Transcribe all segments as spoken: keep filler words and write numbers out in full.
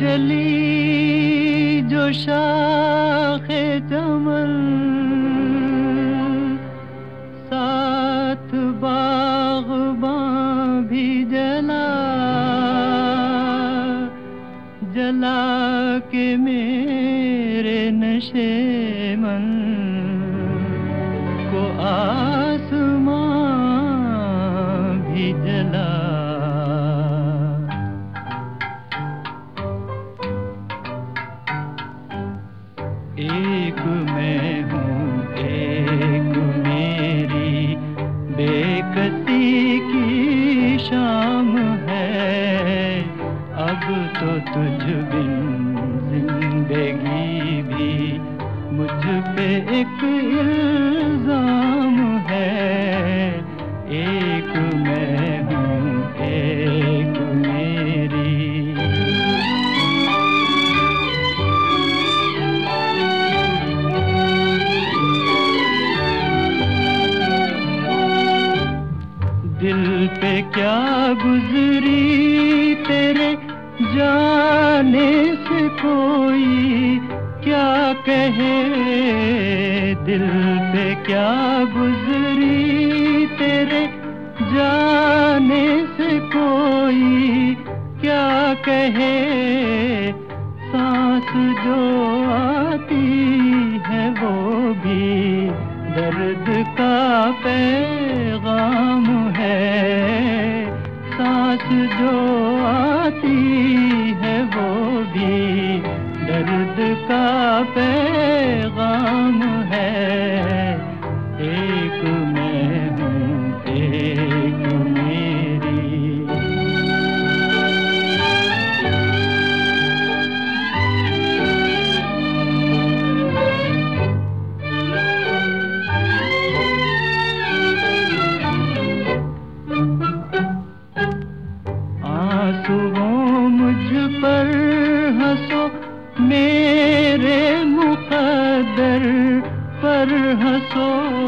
जली जो शाखे चमन, साथ बाग़बां भी जला, जला के मेरे नशे मन को आसमां भी जला। एक मैं हूँ एक मेरी बेकसी की शाम है, अब तो तुझ बिन जिंदगी भी मुझ पे एक इल्जाम है। एक मैं हूँ एक मेरी। दिल पे क्या गुजरी तेरे जाने से कोई क्या कहे, दिल पे क्या गुजरी तेरे जाने से कोई क्या कहे। सांस जो आती है वो भी दर्द का पैगाम है, सांस जो आती है वो भी दर्द का पैगाम है। एक मैं हूँ एक मेरी। आंसुओं मुझ पर हंसो, मेरे मुक़द्दर पर हंसो।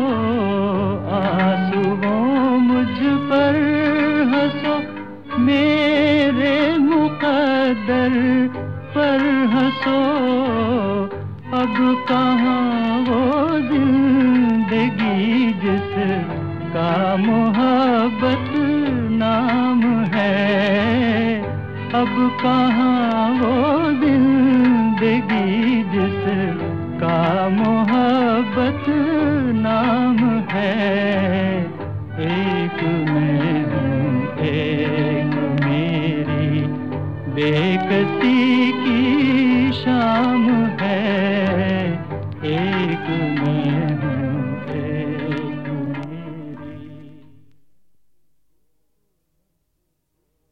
आंसुओं मुझ पर हंसो, मेरे मुक़द्दर पर हंसो। अब कहाँ वो जिंदगी जिसका मोहब्बत नाम है, अब कहाँ वो जिंदगी जिसका मोहब्बत नाम है। एक मैं हूँ एक मेरी बेकसी